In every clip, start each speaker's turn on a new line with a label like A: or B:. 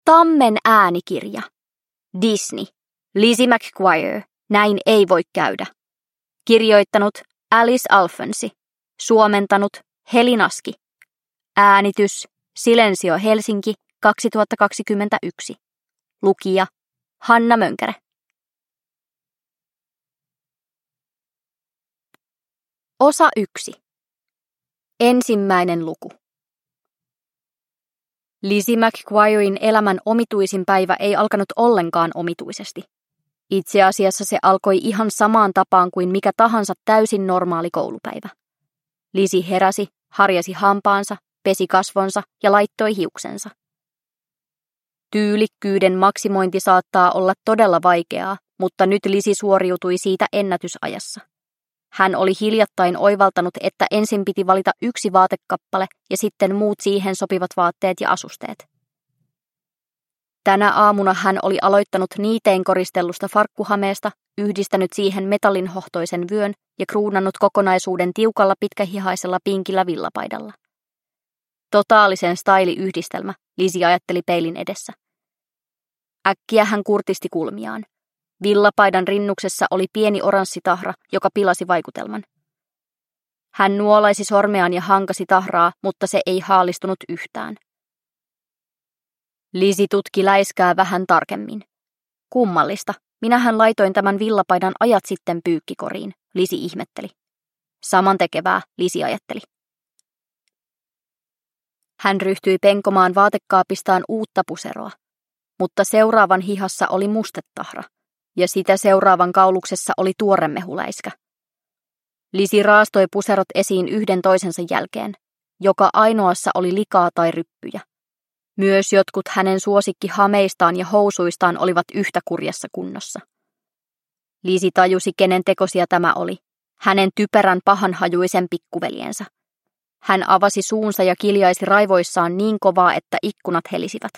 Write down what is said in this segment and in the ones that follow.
A: Tammen äänikirja. Disney. Lizzie McGuire. Näin ei voi käydä. Kirjoittanut Alice Alfonsi. Suomentanut Heli Naski. Äänitys Silensio Helsinki 2021. Lukija Hanna Mönkärä. Osa 1. Ensimmäinen luku. Lizzie McGuiren elämän omituisin päivä ei alkanut ollenkaan omituisesti. Itse asiassa se alkoi ihan samaan tapaan kuin mikä tahansa täysin normaali koulupäivä. Lizzie heräsi, harjasi hampaansa, pesi kasvonsa ja laittoi hiuksensa. Tyylikkyyden maksimointi saattaa olla todella vaikeaa, mutta nyt Lizzie suoriutui siitä ennätysajassa. Hän oli hiljattain oivaltanut, että ensin piti valita yksi vaatekappale ja sitten muut siihen sopivat vaatteet ja asusteet. Tänä aamuna hän oli aloittanut niiteen koristellusta farkkuhameesta, yhdistänyt siihen metallinhohtoisen vyön ja kruunannut kokonaisuuden tiukalla pitkähihaisella pinkillä villapaidalla. Totaalisen style-yhdistelmä, Lizzie ajatteli peilin edessä. Äkkiä hän kurtisti kulmiaan. Villapaidan rinnuksessa oli pieni oranssi tahra, joka pilasi vaikutelman. Hän nuolaisi sormeaan ja hankasi tahraa, mutta se ei haalistunut yhtään. Lizzie tutki läiskää vähän tarkemmin. Kummallista, minähän laitoin tämän villapaidan ajat sitten pyykkikoriin, Lizzie ihmetteli. Samantekevää, Lizzie ajatteli. Hän ryhtyi penkomaan vaatekaapistaan uutta puseroa, mutta seuraavan hihassa oli mustetahra. Ja sitä seuraavan kauluksessa oli tuoremehuläiskä. Lizzie raastoi puserot esiin yhden toisensa jälkeen. Joka ainoassa oli likaa tai ryppyjä. Myös jotkut hänen suosikkihameistaan ja housuistaan olivat yhtä kurjassa kunnossa. Lizzie tajusi, kenen tekosia tämä oli. Hänen typerän pahanhajuisen pikkuveljensä. Hän avasi suunsa ja kiljaisi raivoissaan niin kovaa, että ikkunat helisivät.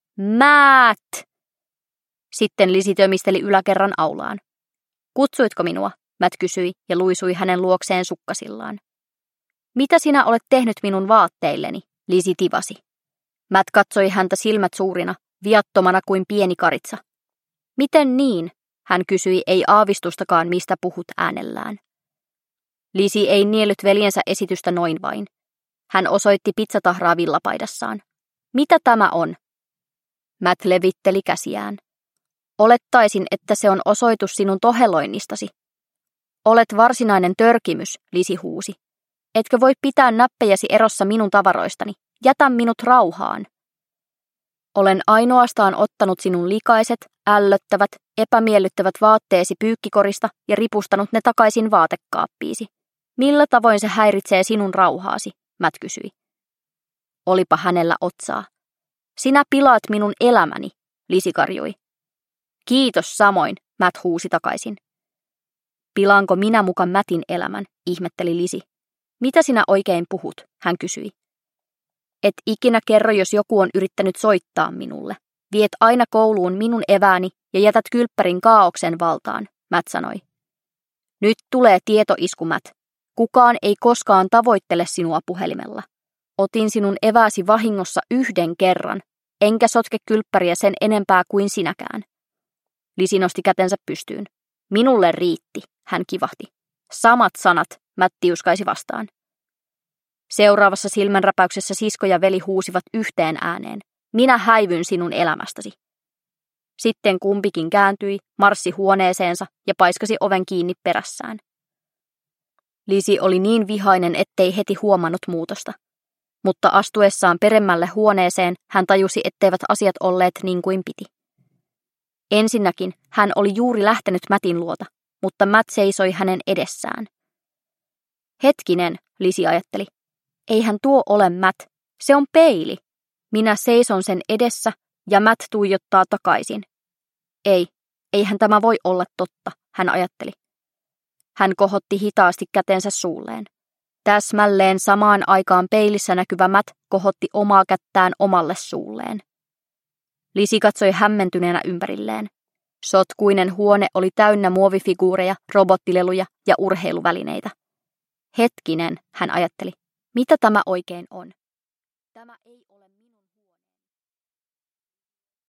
A: Matt! Sitten Lizzie tömisteli yläkerran aulaan. Kutsuitko minua? Matt kysyi ja luisui hänen luokseen sukkasillaan. Mitä sinä olet tehnyt minun vaatteilleni? Lizzie tivasi. Matt katsoi häntä silmät suurina, viattomana kuin pieni karitsa. Miten niin? Hän kysyi, ei aavistustakaan, mistä puhut äänellään. Lizzie ei niellyt veljensä esitystä noin vain. Hän osoitti pizzatahraa villapaidassaan. Mitä tämä on? Matt levitteli käsiään. Olettaisin, että se on osoitus sinun toheloinnistasi. Olet varsinainen törkimys, Lizzie huusi. Etkö voi pitää näppejäsi erossa minun tavaroistani? Jätä minut rauhaan. Olen ainoastaan ottanut sinun likaiset, ällöttävät, epämiellyttävät vaatteesi pyykkikorista ja ripustanut ne takaisin vaatekaappiisi. Millä tavoin se häiritsee sinun rauhaasi? Matt kysyi. Olipa hänellä otsaa. Sinä pilaat minun elämäni, Lizzie karjui. Kiitos samoin, Matt huusi takaisin. Pilaanko minä muka Mattin elämän, ihmetteli Lizzie. Mitä sinä oikein puhut, hän kysyi. Et ikinä kerro, jos joku on yrittänyt soittaa minulle. Viet aina kouluun minun evääni ja jätät kylppärin kaaoksen valtaan, Matt sanoi. Nyt tulee tietoisku, Matt. Kukaan ei koskaan tavoittele sinua puhelimella. Otin sinun evääsi vahingossa yhden kerran, enkä sotke kylppäriä sen enempää kuin sinäkään. Lizzie nosti kätensä pystyyn. Minulle riitti, hän kivahti. Samat sanat, Matt tiuskaisi vastaan. Seuraavassa silmänräpäyksessä sisko ja veli huusivat yhteen ääneen. Minä häivyn sinun elämästäsi. Sitten kumpikin kääntyi, marssi huoneeseensa ja paiskasi oven kiinni perässään. Lizzie oli niin vihainen, ettei heti huomannut muutosta. Mutta astuessaan peremmälle huoneeseen hän tajusi, etteivät asiat olleet niin kuin piti. Ensinnäkin hän oli juuri lähtenyt Mattin luota, mutta Matt seisoi hänen edessään. Hetkinen, Lizzie ajatteli. Eihän tuo ole Matt, se on peili. Minä seison sen edessä ja Matt tuijottaa takaisin. Eihän tämä voi olla totta, hän ajatteli. Hän kohotti hitaasti kätensä suulleen. Täsmälleen samaan aikaan peilissä näkyvä Matt kohotti omaa kättään omalle suulleen. Lizzie katsoi hämmentyneenä ympärilleen. Sotkuinen huone oli täynnä muovifiguureja, robottileluja ja urheiluvälineitä. Hetkinen, hän ajatteli. Mitä tämä oikein on? Tämä ei